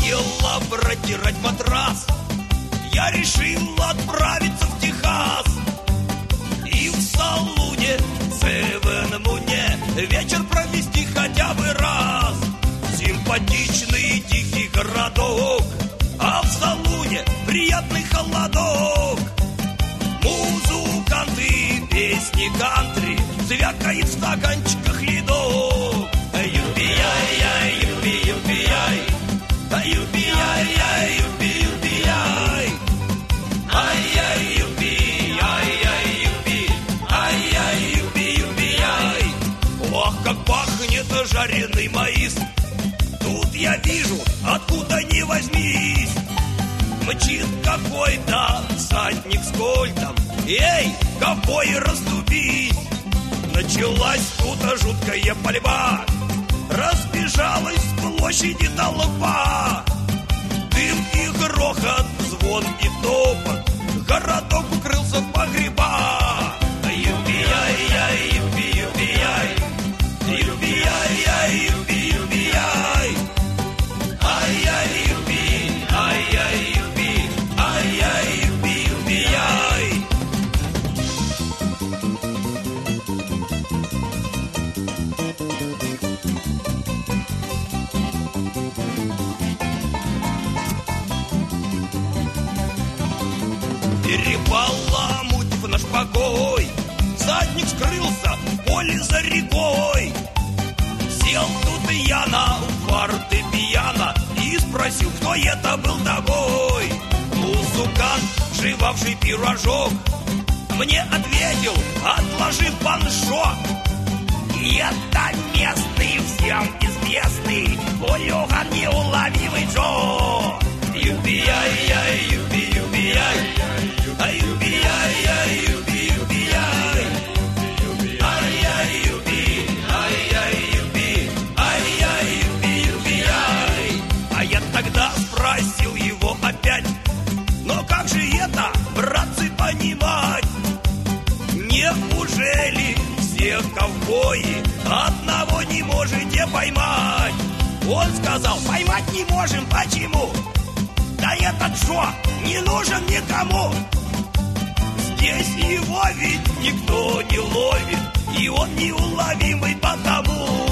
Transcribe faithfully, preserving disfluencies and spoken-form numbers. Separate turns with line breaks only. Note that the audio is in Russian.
надоело протирать матрас. Я решил отправиться в Техас. И в салуне Севен Муне вечер провести хотя бы раз. Симпатичный тихий городок, а в салуне приятный холодок. Музыканты, песни кантри, звякает в стаканчиках ледок. Юпи-яй-яй, юпи-юпи-яй, юпи-яй-яй, юпи-юпи-яй. Ай-яй, юпи, ай-яй, юпи, ай-яй, юпи, юпи-яй. Ох, как пахнет жареный маис. Тут я вижу, откуда ни возьмись, мчит какой-то всадник с кольтом. Эй, ковбой, расступись! Началась тут жуткая пальба. Разбежалась с площади толпа. Дым и грохот, звон и топот. Городок укрылся в погреба. Юпи-яй-яй, юпи-юпи-яй, юпи-яй-яй, юпи-юпи-яй. Ай-яй, юпи, ай-яй, юпи, ай-яй, юпи-юпи-яй. Перебаламутив наш покой, задник скрылся в поле за рекой. Сел тут я на фортепиано и спросил, кто это был тобой. Музыкант, жевавший пирожок, мне ответил, отложив паншок: это местный, всем известный хулиган, неуловимый Джо. Юпи-яй-яй, юпи-юпи-яй, ай-юпи-яй-яй, юпи-юпи-яй. Ай-яй, юпи, ай-яй, юпи, ай-яй, юпи-юпи-яй. А я тогда спросил его опять: но как же это, братцы, понимать? Неужели все ковбои одного не можете поймать? Он сказал: поймать не можем. Почему? Да этот Джо не нужен никому. Здесь его ведь никто не ловит, и он неуловимый потому.